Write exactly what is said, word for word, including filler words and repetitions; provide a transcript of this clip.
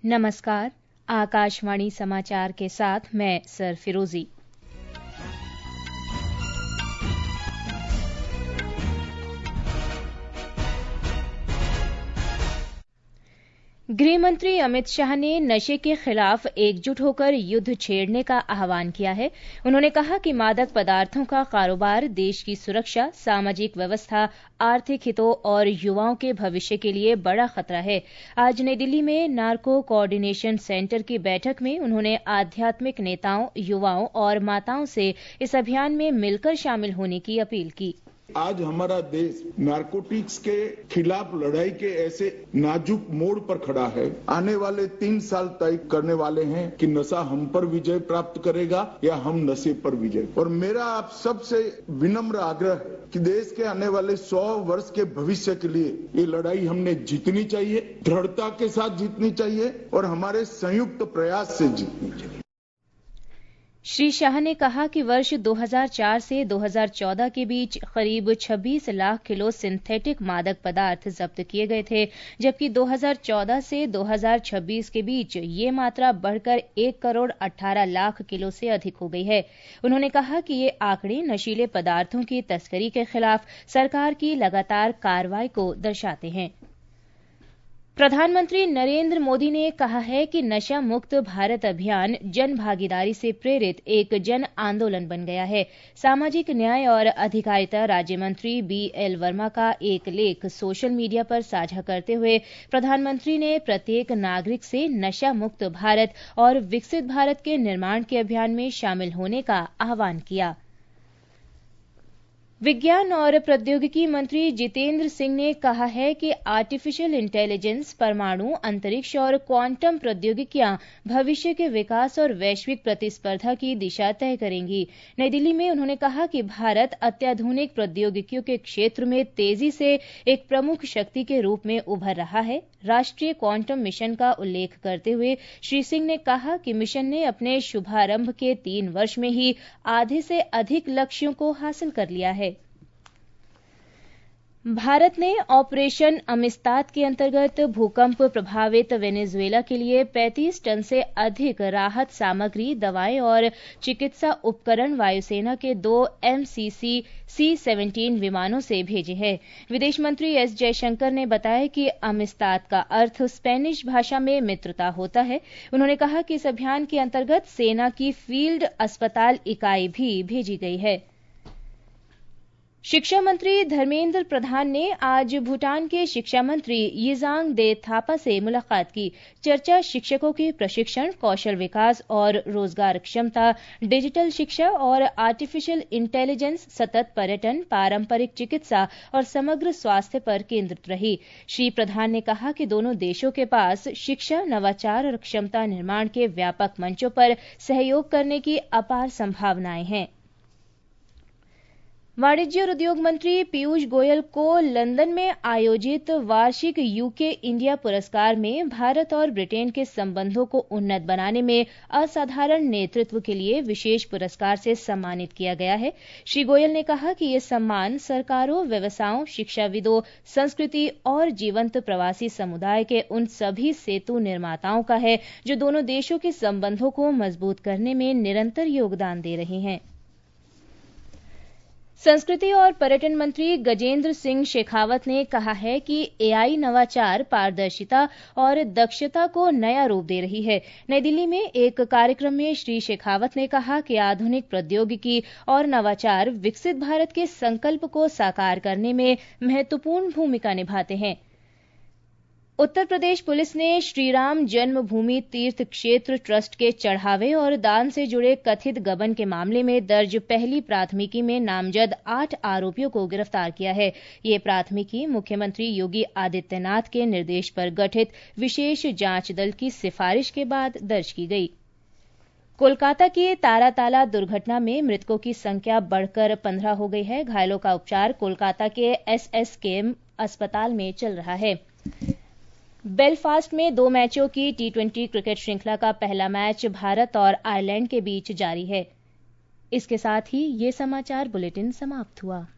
नमस्कार, आकाशवाणी समाचार के साथ मैं सर फिरोजी। गृह मंत्री अमित शाह ने नशे के खिलाफ एकजुट होकर युद्ध छेड़ने का आह्वान किया है। उन्होंने कहा कि मादक पदार्थों का कारोबार देश की सुरक्षा, सामाजिक व्यवस्था, आर्थिक हितों और युवाओं के भविष्य के लिए बड़ा खतरा है। आज नई दिल्ली में नार्को कोऑर्डिनेशन सेंटर की बैठक में उन्होंने आध्यात्मिक नेताओं, युवाओं और माताओं से इस अभियान में मिलकर शामिल होने की अपील की। आज हमारा देश नारकोटिक्स के खिलाफ लड़ाई के ऐसे नाजुक मोड़ पर खड़ा है। आने वाले तीन साल तय करने वाले हैं कि नशा हम पर विजय प्राप्त करेगा या हम नशे पर विजय। और मेरा आप सबसे विनम्र आग्रह है कि देश के आने वाले सौ वर्ष के भविष्य के लिए ये लड़ाई हमने जीतनी चाहिए, दृढ़ता के साथ जीतनी चाहिए और हमारे संयुक्त प्रयास से जीतनी चाहिए। श्री शाह ने कहा कि वर्ष दो हज़ार चार से दो हज़ार चौदह के बीच करीब छब्बीस लाख किलो सिंथेटिक मादक पदार्थ जब्त किए गए थे, जबकि दो हज़ार चौदह से दो हज़ार छब्बीस के बीच ये मात्रा बढ़कर एक करोड़ अठारह लाख किलो से अधिक हो गई है। उन्होंने कहा कि ये आंकड़े नशीले पदार्थों की तस्करी के खिलाफ सरकार की लगातार कार्रवाई को दर्शाते हैं। प्रधानमंत्री नरेंद्र मोदी ने कहा है कि नशा मुक्त भारत अभियान जन भागीदारी से प्रेरित एक जन आंदोलन बन गया है। सामाजिक न्याय और अधिकारिता राज्य मंत्री बी एल वर्मा का एक लेख सोशल मीडिया पर साझा करते हुए प्रधानमंत्री ने प्रत्येक नागरिक से नशा मुक्त भारत और विकसित भारत के निर्माण के अभियान में शामिल होने का आह्वान किया। विज्ञान और प्रौद्योगिकी मंत्री जितेंद्र सिंह ने कहा है कि आर्टिफिशियल इंटेलिजेंस, परमाणु, अंतरिक्ष और क्वांटम प्रौद्योगिकियां भविष्य के विकास और वैश्विक प्रतिस्पर्धा की दिशा तय करेंगी। नई दिल्ली में उन्होंने कहा कि भारत अत्याधुनिक प्रौद्योगिकियों के क्षेत्र में तेजी से एक प्रमुख शक्ति के रूप में उभर रहा है। राष्ट्रीय क्वांटम मिशन का उल्लेख करते हुए श्री सिंह ने कहा कि मिशन ने अपने शुभारंभ के तीन वर्ष में ही आधे से अधिक लक्ष्यों को हासिल कर लिया है। भारत ने ऑपरेशन अमिस्ताद के अंतर्गत भूकंप प्रभावित वेनेजुएला के लिए पैंतीस टन से अधिक राहत सामग्री, दवाएं और चिकित्सा उपकरण वायुसेना के दो एम सी सी सी सत्रह विमानों से भेजे हैं। विदेश मंत्री एस जयशंकर ने बताया कि अमिस्ताद का अर्थ स्पेनिश भाषा में मित्रता होता है। उन्होंने कहा कि इस अभियान के अंतर्गत सेना की फील्ड अस्पताल इकाई भी भेजी गई है। शिक्षा मंत्री धर्मेंद्र प्रधान ने आज भूटान के शिक्षा मंत्री यिजांग दे थापा से मुलाकात की। चर्चा शिक्षकों के प्रशिक्षण, कौशल विकास और रोजगार क्षमता, डिजिटल शिक्षा और आर्टिफिशियल इंटेलिजेंस, सतत पर्यटन, पारंपरिक चिकित्सा और समग्र स्वास्थ्य पर केंद्रित रही। श्री प्रधान ने कहा कि दोनों देशों के पास शिक्षा, नवाचार और क्षमता निर्माण के व्यापक मंचों पर सहयोग करने की अपार संभावनाएं हैं। वाणिज्य और उद्योग मंत्री पीयूष गोयल को लंदन में आयोजित वार्षिक यूके इंडिया पुरस्कार में भारत और ब्रिटेन के संबंधों को उन्नत बनाने में असाधारण नेतृत्व के लिए विशेष पुरस्कार से सम्मानित किया गया है। श्री गोयल ने कहा कि ये सम्मान सरकारों, व्यवसायों, शिक्षाविदों, संस्कृति और जीवंत प्रवासी समुदाय के उन सभी सेतु निर्माताओं का है जो दोनों देशों के संबंधों को मजबूत करने में निरंतर योगदान दे रहे हैं। संस्कृति और पर्यटन मंत्री गजेंद्र सिंह शेखावत ने कहा है कि एआई नवाचार, पारदर्शिता और दक्षता को नया रूप दे रही है। नई दिल्ली में एक कार्यक्रम में श्री शेखावत ने कहा कि आधुनिक प्रौद्योगिकी और नवाचार विकसित भारत के संकल्प को साकार करने में महत्वपूर्ण भूमिका निभाते हैं। उत्तर प्रदेश पुलिस ने श्रीराम जन्मभूमि तीर्थ क्षेत्र ट्रस्ट के चढ़ावे और दान से जुड़े कथित गबन के मामले में दर्ज पहली प्राथमिकी में नामजद आठ आरोपियों को गिरफ्तार किया है। ये प्राथमिकी मुख्यमंत्री योगी आदित्यनाथ के निर्देश पर गठित विशेष जांच दल की सिफारिश के बाद दर्ज की गई। कोलकाता की ताराताला दुर्घटना में मृतकों की संख्या बढ़कर पंद्रह हो गई है। घायलों का उपचार कोलकाता के एस एस के एम अस्पताल में चल रहा है। बेलफास्ट में दो मैचों की टी ट्वेंटी क्रिकेट श्रृंखला का पहला मैच भारत और आयरलैंड के बीच जारी है। इसके साथ ही ये समाचार बुलेटिन समाप्त हुआ।